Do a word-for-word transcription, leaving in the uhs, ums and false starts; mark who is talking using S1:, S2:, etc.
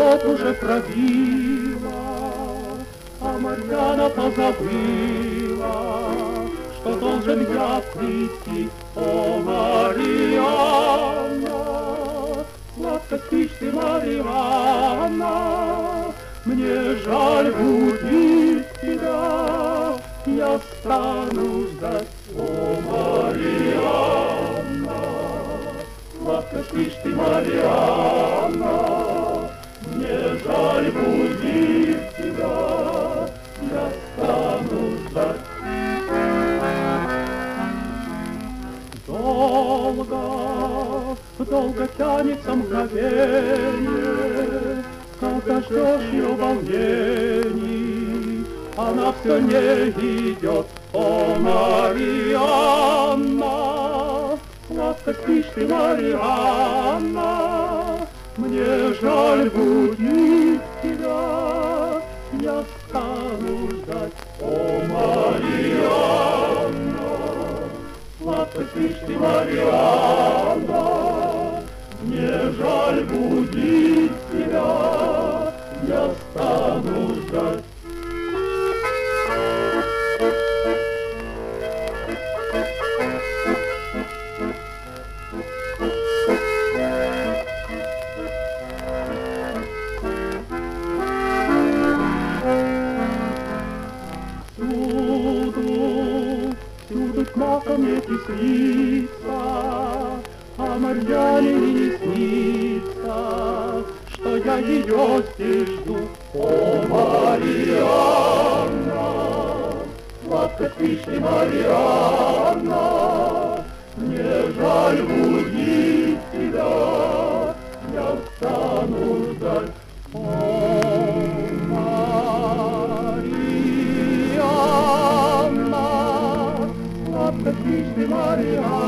S1: год уже пробила, а Марьяна позабыла, что должен я прийти, о, Марьяна. Сладко спишь ты, Марьяна, мне жаль будить тебя, я стану ждать, о, Марьяна. Сладко спишь ты, Марьяна, мне жаль будить тебя, я стану ждать. Долго, долго тянется мгновение, когда ждешь ее волнений, она все не идет, о, Марьяна. Сладко спишь ты, Марьяна, мне жаль будить тебя, я стану ждать, о, Марьяна. Сладко спишь ты, Марьяна, мне жаль будить тебя, я стану ждать. Смака мне теснится, а Марьяне не снится, что я ее здесь жду, о, Марьяна. Сладко спишь ты, Марьяна, мне жаль будить тебя, я стану ждать, о, Марьяна. Сладко спишь ты, Марьяна,